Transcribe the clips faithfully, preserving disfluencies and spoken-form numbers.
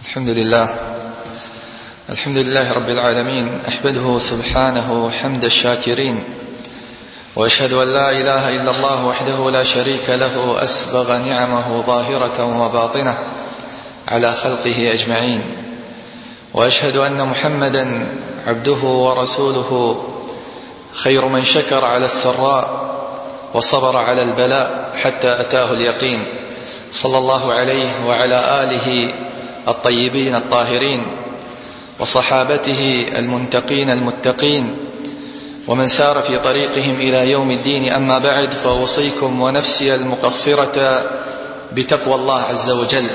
الحمد لله الحمد لله رب العالمين، أحمده سبحانه حمد الشاكرين، وأشهد أن لا إله إلا الله وحده لا شريك له، أسبغ نعمه ظاهرة وباطنة على خلقه أجمعين، وأشهد أن محمدا عبده ورسوله، خير من شكر على السراء وصبر على البلاء حتى أتاه اليقين، صلى الله عليه وعلى آله الطيبين الطاهرين وصحابته المنتقين المتقين ومن سار في طريقهم إلى يوم الدين. أما بعد، فأوصيكم ونفسي المقصرة بتقوى الله عز وجل،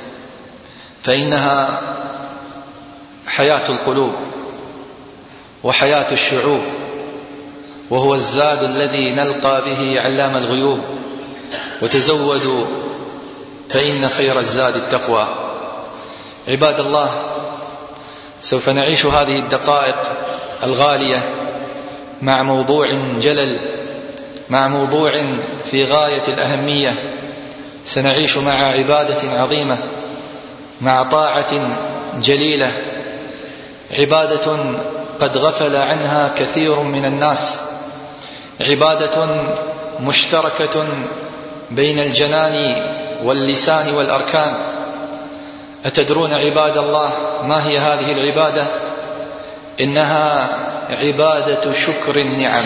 فإنها حياة القلوب وحياة الشعوب، وهو الزاد الذي نلقى به علام الغيوب. وتزودوا فإن خير الزاد التقوى. عباد الله، سوف نعيش هذه الدقائق الغالية مع موضوع جلل، مع موضوع في غاية الأهمية. سنعيش مع عبادة عظيمة، مع طاعة جليلة، عبادة قد غفل عنها كثير من الناس، عبادة مشتركة بين الجنان واللسان والأركان. أتدرون عباد الله ما هي هذه العبادة؟ إنها عبادة شكر النعم.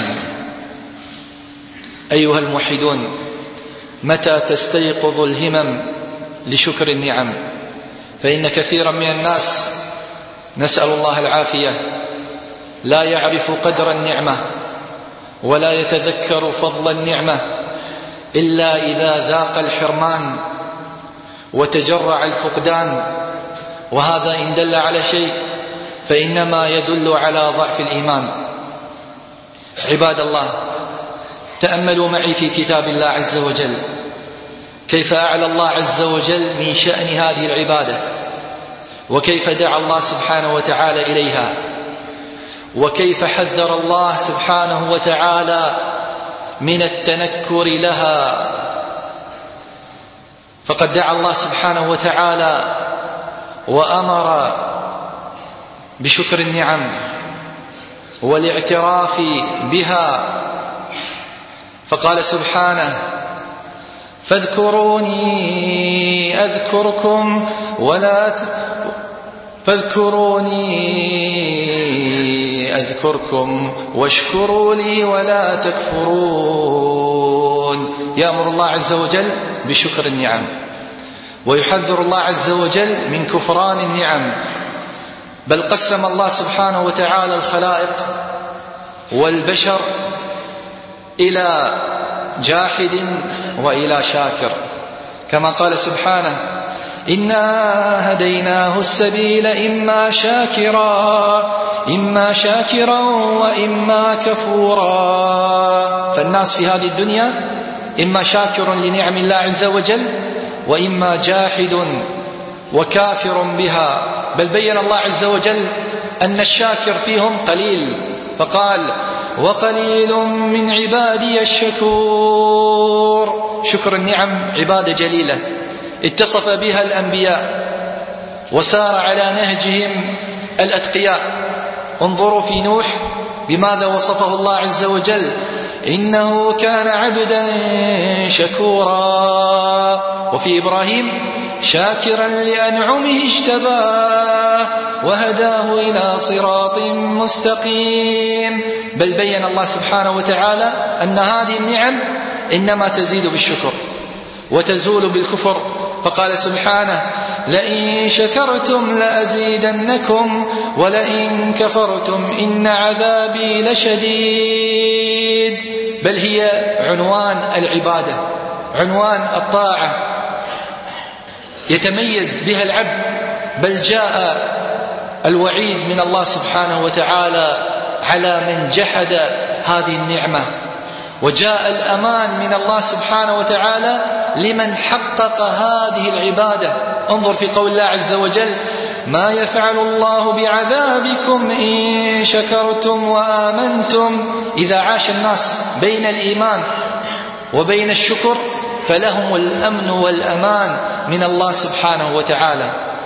أيها الموحدون، متى تستيقظ الهمم لشكر النعم؟ فإن كثيرا من الناس، نسأل الله العافية، لا يعرف قدر النعمة ولا يتذكر فضل النعمة إلا إذا ذاق الحرمان وتجرع الفقدان، وهذا إن دل على شيء فإنما يدل على ضعف الإيمان. عباد الله، تأملوا معي في كتاب الله عز وجل كيف أعلى الله عز وجل من شأن هذه العبادة، وكيف دعا الله سبحانه وتعالى إليها، وكيف حذر الله سبحانه وتعالى من التنكر لها. فقد دعا الله سبحانه وتعالى وأمر بشكر النعم والاعتراف بها، فقال سبحانه: فاذكروني أذكركم ولا ت... فاذكروني أذكركم واشكروا لي ولا تكفرون. يأمر الله عز وجل بشكر النعم، ويحذر الله عز وجل من كفران النعم. بل قسم الله سبحانه وتعالى الخلائق والبشر إلى جاحد وإلى شاكر، كما قال سبحانه: إنا هديناه السبيل إما شاكرا إما شاكرا وإما كفورا. فالناس في هذه الدنيا إما شاكر لنعم الله عز وجل، وإما جاحد وكافر بها. بل بين الله عز وجل أن الشاكر فيهم قليل، فقال: وقليل من عبادي الشكور. شكر النعم عبادة جليلة اتصف بها الأنبياء وسار على نهجهم الأتقياء. انظروا في نوح بماذا وصفه الله عز وجل: إنه كان عبدا شكورا. وفي إبراهيم: شاكرا لأنعمه اجتباه وهداه إلى صراط مستقيم. بل بين الله سبحانه وتعالى أن هذه النعم إنما تزيد بالشكر وتزول بالكفر، فقال سبحانه: لئن شكرتم لأزيدنكم ولئن كفرتم إن عذابي لشديد. بل هي عنوان العبادة، عنوان الطاعة يتميز بها العبد. بل جاء الوعيد من الله سبحانه وتعالى على من جحد هذه النعمة، وجاء الأمان من الله سبحانه وتعالى لمن حقق هذه العبادة. انظر في قول الله عز وجل: ما يفعل الله بعذابكم إن شكرتم وآمنتم. إذا عاش الناس بين الإيمان وبين الشكر فلهم الأمن والأمان من الله سبحانه وتعالى.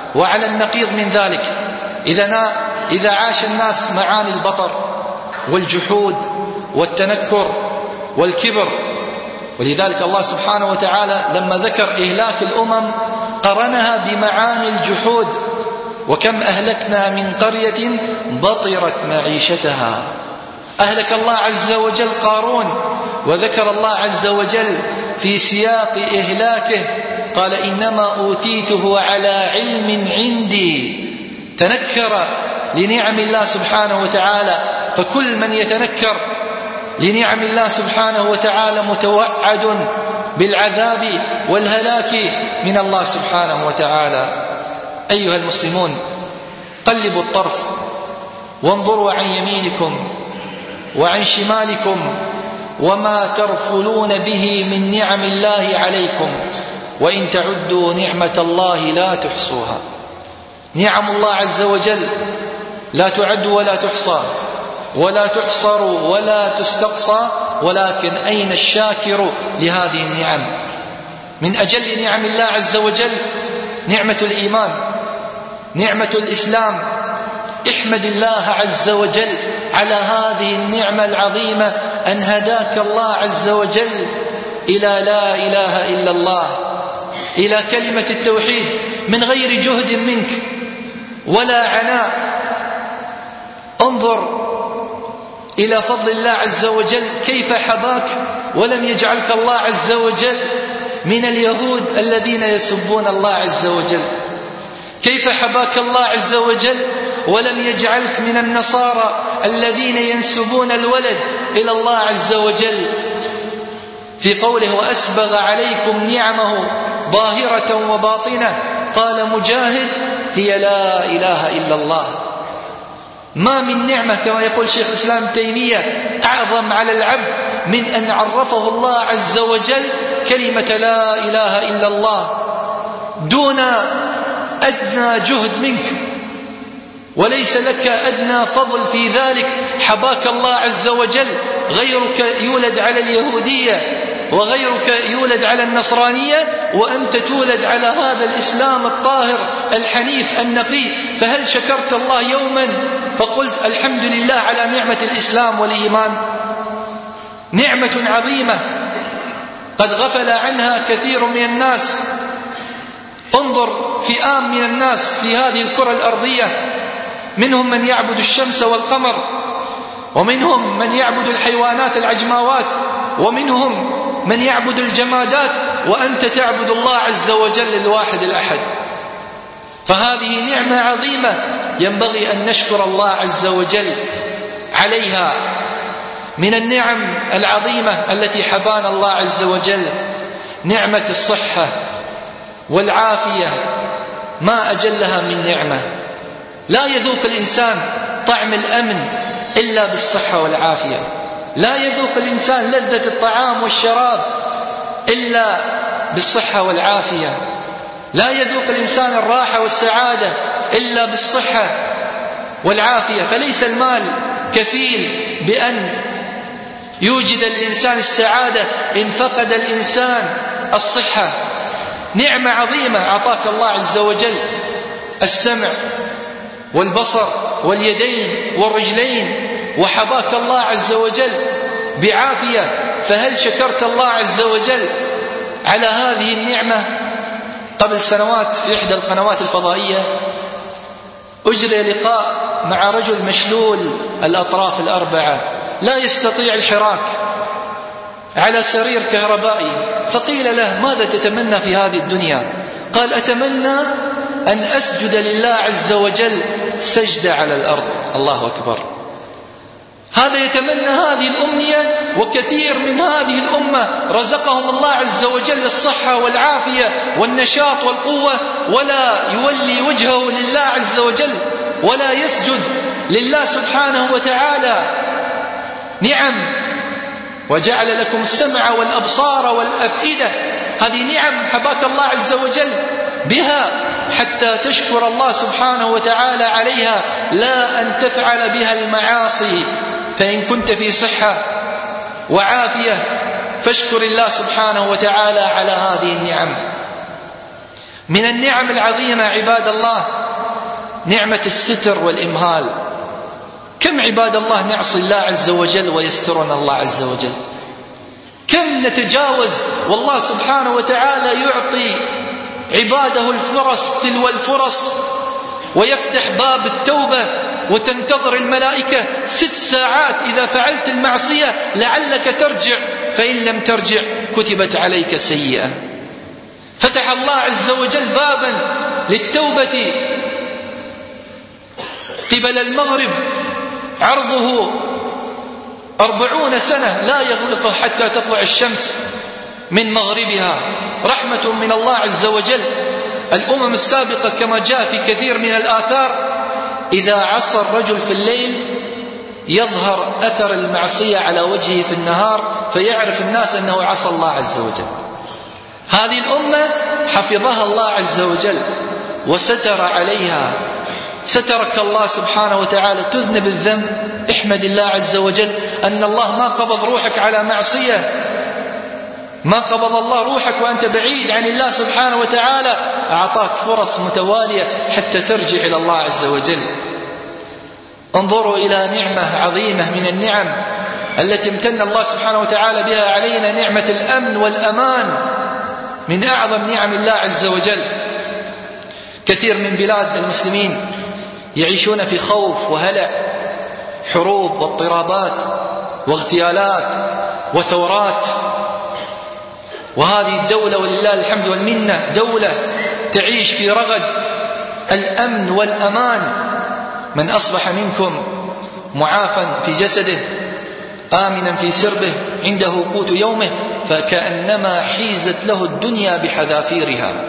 وعلى النقيض من ذلك إذا عاش الناس معاني البطر والجحود والتنكر والكبر. ولذلك الله سبحانه وتعالى لما ذكر إهلاك الأمم قرنها بمعاني الجحود. وكم أهلكنا من قرية بطرت معيشتها. أهلك الله عز وجل قارون، وذكر الله عز وجل في سياق إهلاكه قال إنما أوتيته على علم عندي. تنكر لنعم الله سبحانه وتعالى، فكل من يتنكر لنعم الله سبحانه وتعالى متوعد بالعذاب والهلاك من الله سبحانه وتعالى. أيها المسلمون، قلبوا الطرف وانظروا عن يمينكم وعن شمالكم وما ترفلون به من نعم الله عليكم، وإن تعدوا نعمة الله لا تحصوها. نعم الله عز وجل لا تعد ولا تحصى ولا تحصر ولا تستقصى، ولكن أين الشاكر لهذه النعم؟ من أجل نعم الله عز وجل نعمة الإيمان، نعمة الإسلام. احمد الله عز وجل على هذه النعمة العظيمة أن هداك الله عز وجل إلى لا إله إلا الله، إلى كلمة التوحيد من غير جهد منك ولا عناء. انظر إلى فضل الله عز وجل كيف حباك ولم يجعلك الله عز وجل من اليهود الذين يسبون الله عز وجل. كيف حباك الله عز وجل ولم يجعلك من النصارى الذين ينسبون الولد إلى الله عز وجل. في قوله وأسبغ عليكم نعمه ظاهرة وباطنة، قال مجاهد هي لا إله إلا الله. ما من نعمة كما يقول شيخ الإسلام تيمية أعظم على العبد من أن عرفه الله عز وجل كلمة لا إله إلا الله دون أدنى جهد منك، وليس لك أدنى فضل في ذلك. حباك الله عز وجل، غيرك يولد على اليهودية وغيرك يولد على النصرانية، وأنت تولد على هذا الإسلام الطاهر الحنيف النقي. فهل شكرت الله يوما فقلت الحمد لله على نعمة الإسلام والإيمان؟ نعمة عظيمة قد غفل عنها كثير من الناس. انظر فئام من الناس في هذه الكرة الأرضية، منهم من يعبد الشمس والقمر، ومنهم من يعبد الحيوانات العجماوات، ومنهم من يعبد الجمادات، وأنت تعبد الله عز وجل الواحد الأحد. فهذه نعمة عظيمة ينبغي أن نشكر الله عز وجل عليها. من النعم العظيمة التي حبانا الله عز وجل نعمة الصحة والعافية، ما أجلها من نعمة. لا يذوق الإنسان طعم الأمن إلا بالصحة والعافية، لا يذوق الإنسان لذة الطعام والشراب إلا بالصحة والعافية، لا يذوق الإنسان الراحة والسعادة إلا بالصحة والعافية. فليس المال كفيل بأن يوجد الإنسان السعادة إن فقد الإنسان الصحة. نعمة عظيمة أعطاك الله عز وجل السمع والبصر واليدين والرجلين، وحباك الله عز وجل بعافية. فهل شكرت الله عز وجل على هذه النعمة؟ قبل سنوات في إحدى القنوات الفضائية أجري لقاء مع رجل مشلول الأطراف الأربعة لا يستطيع الحراك على سرير كهربائي، فقيل له ماذا تتمنى في هذه الدنيا؟ قال أتمنى أن أسجد لله عز وجل سجدة على الأرض. الله أكبر. هذا يتمنى هذه الأمنية، وكثير من هذه الأمة رزقهم الله عز وجل الصحة والعافية والنشاط والقوة، ولا يولي وجهه لله عز وجل ولا يسجد لله سبحانه وتعالى. نعم. وجعل لكم السمع والأبصار والأفئدة، هذه نعم حباك الله عز وجل بها حتى تشكر الله سبحانه وتعالى عليها، لا أن تفعل بها المعاصي. فإن كنت في صحة وعافية فاشكر الله سبحانه وتعالى على هذه النعم. من النعم العظيمة عباد الله نعمة الستر والإمهال. كم عباد الله نعصي الله عز وجل ويسترنا الله عز وجل، كم نتجاوز والله سبحانه وتعالى يعطي عباده الفرص تلو الفرص ويفتح باب التوبة وتنتظر الملائكة ست ساعات إذا فعلت المعصية لعلك ترجع، فإن لم ترجع كتبت عليك سيئة. فتح الله عز وجل بابا للتوبة قبل المغرب عرضه أربعون سنة لا يغلقه حتى تطلع الشمس من مغربها، رحمة من الله عز وجل. الأمم السابقة كما جاء في كثير من الآثار إذا عصى الرجل في الليل يظهر أثر المعصية على وجهه في النهار فيعرف الناس أنه عصى الله عز وجل. هذه الأمة حفظها الله عز وجل وستر عليها، سترك الله سبحانه وتعالى. تذنب الذنب احمد الله عز وجل أن الله ما قبض روحك على معصية، ما قبض الله روحك وأنت بعيد عن الله سبحانه وتعالى، أعطاك فرص متوالية حتى ترجع إلى الله عز وجل. انظروا إلى نعمة عظيمة من النعم التي امتن الله سبحانه وتعالى بها علينا، نعمة الأمن والأمان، من أعظم نعم الله عز وجل. كثير من بلاد المسلمين يعيشون في خوف وهلع، حروب واضطرابات واغتيالات وثورات، وهذه الدولة ولله الحمد والمنة دولة تعيش في رغد الأمن والأمان. من أصبح منكم معافا في جسده آمنا في سربه عنده قوت يومه فكأنما حيزت له الدنيا بحذافيرها.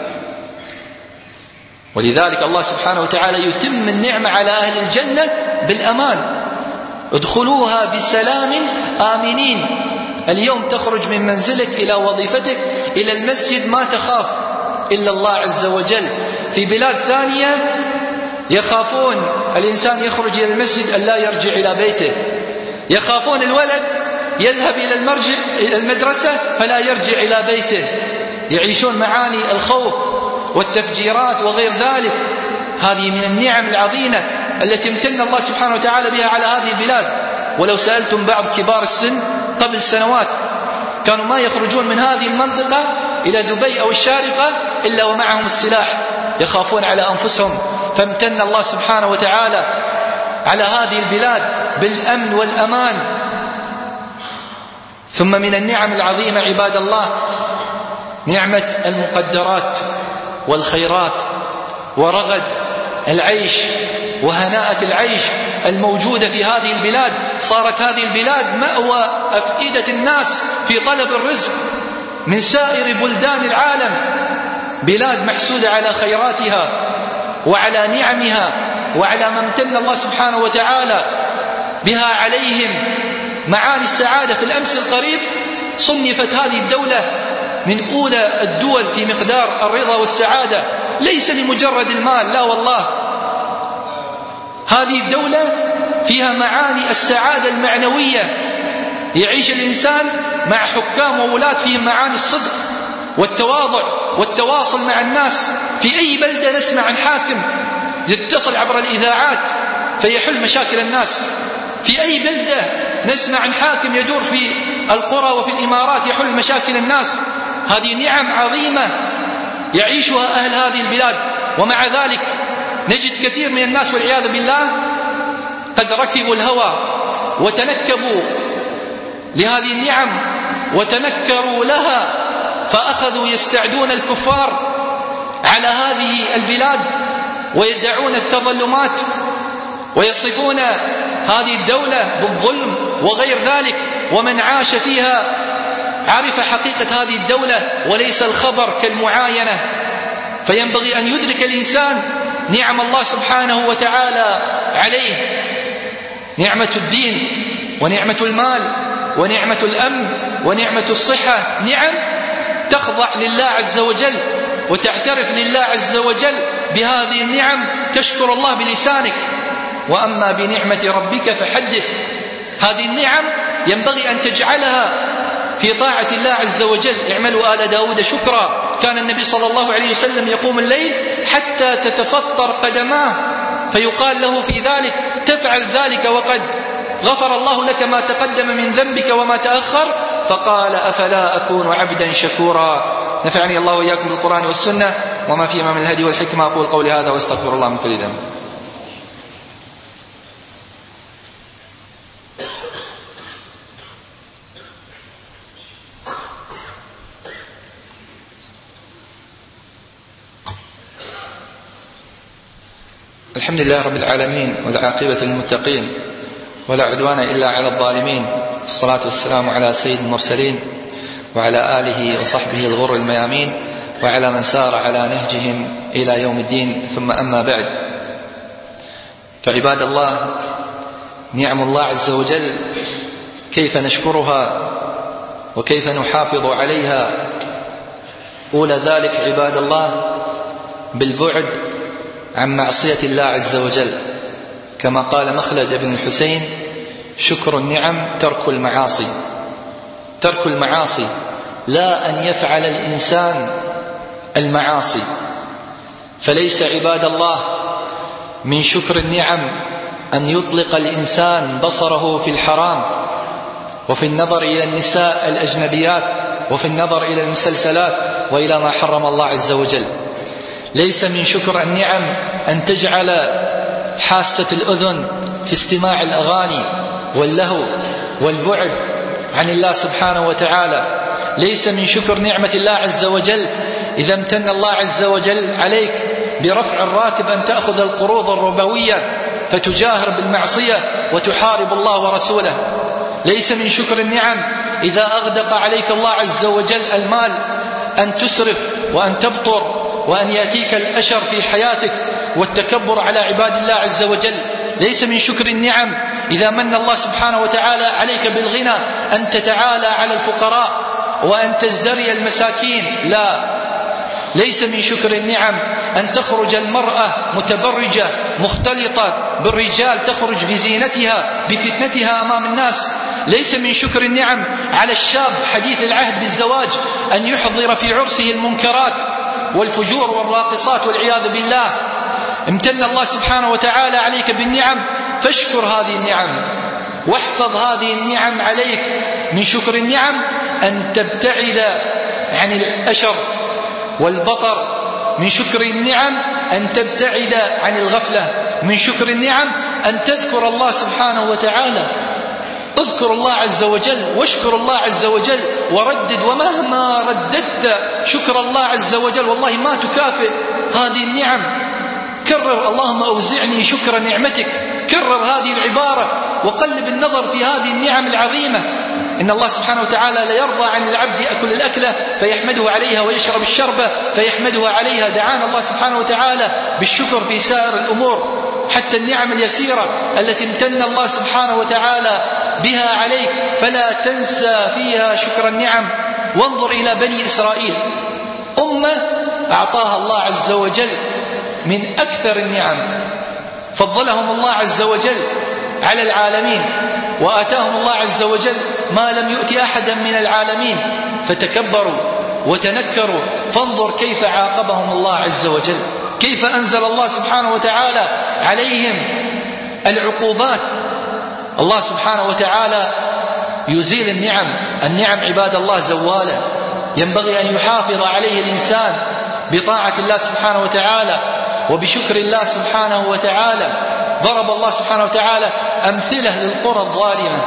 ولذلك الله سبحانه وتعالى يتم النعمة على أهل الجنة بالأمان، ادخلوها بسلام آمنين. اليوم تخرج من منزلك إلى وظيفتك إلى المسجد ما تخاف إلا الله عز وجل. في بلاد ثانية يخافون الإنسان يخرج إلى المسجد أن لا يرجع إلى بيته، يخافون الولد يذهب إلى المرجع إلى المدرسة فلا يرجع إلى بيته، يعيشون معاني الخوف والتفجيرات وغير ذلك. هذه من النعم العظيمة التي امتن الله سبحانه وتعالى بها على هذه البلاد. ولو سألتم بعض كبار السن قبل سنوات كانوا ما يخرجون من هذه المنطقة إلى دبي أو الشارقة إلا ومعهم السلاح، يخافون على أنفسهم. فامتن الله سبحانه وتعالى على هذه البلاد بالأمن والأمان. ثم من النعم العظيمة عباد الله نعمة المقدرات والخيرات ورغد العيش وهناءة العيش الموجودة في هذه البلاد. صارت هذه البلاد مأوى أفئدة الناس في طلب الرزق من سائر بلدان العالم، بلاد محسودة على خيراتها وعلى نعمها وعلى ما امتن الله سبحانه وتعالى بها عليهم، معاني السعادة. في الأمس القريب صنفت هذه الدولة من أولى الدول في مقدار الرضا والسعادة، ليس لمجرد المال، لا والله، هذه الدولة فيها معاني السعادة المعنوية. يعيش الإنسان مع حكام وولاة فيهم معاني الصدق والتواضع والتواصل مع الناس. في أي بلدة نسمع عن حاكم يتصل عبر الإذاعات فيحل مشاكل الناس، في أي بلدة نسمع عن حاكم يدور في القرى وفي الإمارات يحل مشاكل الناس. هذه نعم عظيمة يعيشها أهل هذه البلاد. ومع ذلك نجد كثير من الناس والعياذ بالله قد ركبوا الهوى وتنكبوا لهذه النعم وتنكروا لها، فأخذوا يستعدون الكفار على هذه البلاد ويدعون التظلمات ويصفون هذه الدولة بالظلم وغير ذلك. ومن عاش فيها عرف حقيقة هذه الدولة وليس الخبر كالمعاينة. فينبغي أن يدرك الإنسان نعم الله سبحانه وتعالى عليه، نعمة الدين ونعمة المال ونعمة الأمن ونعمة الصحة، نعم تخضع لله عز وجل وتعترف لله عز وجل بهذه النعم، تشكر الله بلسانك. وأما بنعمة ربك فحدث. هذه النعم ينبغي أن تجعلها في طاعة الله عز وجل. اعملوا آل داود شكرا. كان النبي صلى الله عليه وسلم يقوم الليل حتى تتفطر قدماه، فيقال له في ذلك تفعل ذلك وقد غفر الله لك ما تقدم من ذنبك وما تأخر، فقال أفلا أكون عبدا شكورا. نفعني الله وإياكم بالقرآن والسنة وما فيهما من الهدي والحكمة. أقول قولي هذا واستغفر الله من كل ذنب. الحمد لله رب العالمين، والعاقبة للمتقين، ولا عدوان إلا على الظالمين. الصلاة والسلام على سيد المرسلين وعلى آله وصحبه الغر الميامين، وعلى من سار على نهجهم إلى يوم الدين. ثم أما بعد، فعباد الله، نعم الله عز وجل كيف نشكرها وكيف نحافظ عليها؟ أولى ذلك عباد الله بالبعد عن معصية الله عز وجل، كما قال مخلد بن الحسين: شكر النعم ترك المعاصي. ترك المعاصي، لا أن يفعل الإنسان المعاصي. فليس عباد الله من شكر النعم أن يطلق الإنسان بصره في الحرام، وفي النظر إلى النساء الأجنبيات، وفي النظر إلى المسلسلات، وإلى ما حرم الله عز وجل. ليس من شكر النعم أن تجعل حاسة الأذن في استماع الأغاني واللهو والبعد عن الله سبحانه وتعالى. ليس من شكر نعمة الله عز وجل إذا امتن الله عز وجل عليك برفع الراتب أن تأخذ القروض الربوية فتجاهر بالمعصية وتحارب الله ورسوله. ليس من شكر النعم إذا أغدق عليك الله عز وجل المال أن تسرف وأن تبطر وأن يأتيك الأشر في حياتك والتكبر على عباد الله عز وجل. ليس من شكر النعم إذا من الله سبحانه وتعالى عليك بالغنى أن تتعالى على الفقراء وأن تزدري المساكين. لا، ليس من شكر النعم أن تخرج المرأة متبرجة مختلطة بالرجال، تخرج بزينتها بفتنتها أمام الناس. ليس من شكر النعم على الشاب حديث العهد بالزواج أن يحضر في عرسه المنكرات والفجور والراقصات والعياذ بالله. امتن الله سبحانه وتعالى عليك بالنعم، فاشكر هذه النعم واحفظ هذه النعم عليك. من شكر النعم أن تبتعد عن الأشر والبطر. من شكر النعم أن تبتعد عن الغفلة. من شكر النعم أن تذكر الله سبحانه وتعالى. اذكر الله عز وجل واشكر الله عز وجل وردد، ومهما رددت شكر الله عز وجل والله ما تكافئ هذه النعم. كرر: اللهم أوزعني شكر نعمتك. كرر هذه العبارة وقلب النظر في هذه النعم العظيمة. إن الله سبحانه وتعالى لا يرضى عن العبد يأكل الأكلة فيحمده عليها ويشرب الشربة فيحمده عليها. دعانا الله سبحانه وتعالى بالشكر في سائر الأمور، حتى النعم اليسيرة التي امتن الله سبحانه وتعالى بها عليك فلا تنسى فيها شكر النعم. وانظر إلى بني إسرائيل، أمة أعطاها الله عز وجل من أكثر النعم، فضلهم الله عز وجل على العالمين، وآتاهم الله عز وجل ما لم يؤت أحدا من العالمين، فتكبروا وتنكروا. فانظر كيف عاقبهم الله عز وجل، كيف أنزل الله سبحانه وتعالى عليهم العقوبات. الله سبحانه وتعالى يزيل النعم. النعم عباد الله زوالة، ينبغي أن يحافظ عليه الإنسان بطاعة الله سبحانه وتعالى وبشكر الله سبحانه وتعالى. ضرب الله سبحانه وتعالى أمثلة للقرى الظالمة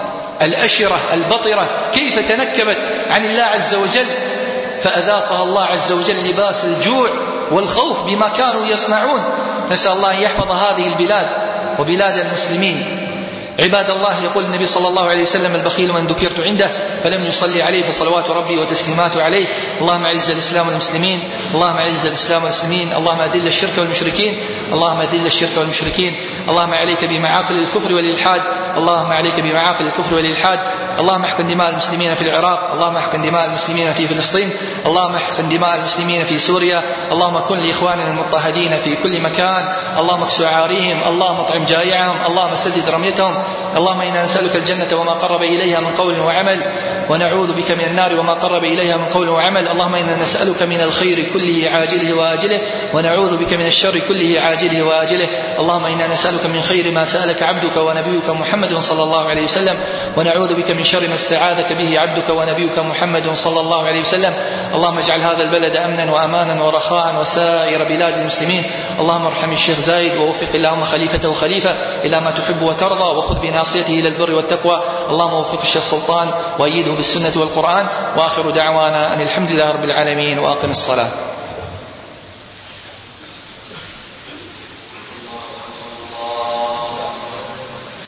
الأشرة البطرة كيف تنكبت عن الله عز وجل، فأذاقها الله عز وجل لباس الجوع والخوف بما كانوا يصنعون. نسأل الله أن يحفظ هذه البلاد وبلاد المسلمين. عباد الله، يقول النبي صلى الله عليه وسلم: البخيل من ذكرت عنده فلم يصلي عليه فصلوات ربي وتسليماته عليه. اللهم أعز الإسلام والمسلمين، اللهم أعز الإسلام والمسلمين، اللهم أذل الشرك والمشركين، اللهم ذل الشرك والمشركين، اللهم عليك بمعاقل الكفر والإلحاد، اللهم عليك بمعاقل الكفر والإلحاد، اللهم احقن دماء المسلمين في العراق، اللهم احقن دماء المسلمين في فلسطين، اللهم احقن دماء المسلمين في سوريا، اللهم كن لإخواننا المضطهدين في كل مكان، اللهم اكس عاريهم، اللهم اطعم جائعهم، اللهم سدد رميتهم، اللهم إنا نسألك الجنة وما قرب إليها من قول وعمل، ونعوذ بك من النار وما قرب إليها من قول وعمل. اللهم إنا نسألك من الخير كله عاجله وآجله، ونعوذ بك من الشر كله عاجله وآجله. اللهم إنا نسألك من خير ما سألك عبدك ونبيك محمد صلى الله عليه وسلم، ونعوذ بك من شر ما استعاذك به عبدك ونبيك محمد صلى الله عليه وسلم. اللهم اجعل هذا البلد أمنا وأمانا ورخاء وسائر بلاد المسلمين. اللهم ارحم الشيخ زايد ووفق اللهم خليفته خليفة إلى ما تحب وترضى، وخذ بناصيته إلى البر والتقوى. اللهم وفق الشيخ سلطان وأيده بالسنة والقرآن. وآخر دعوانا أن الحمد لله رب العالمين، وأقم الصلاة.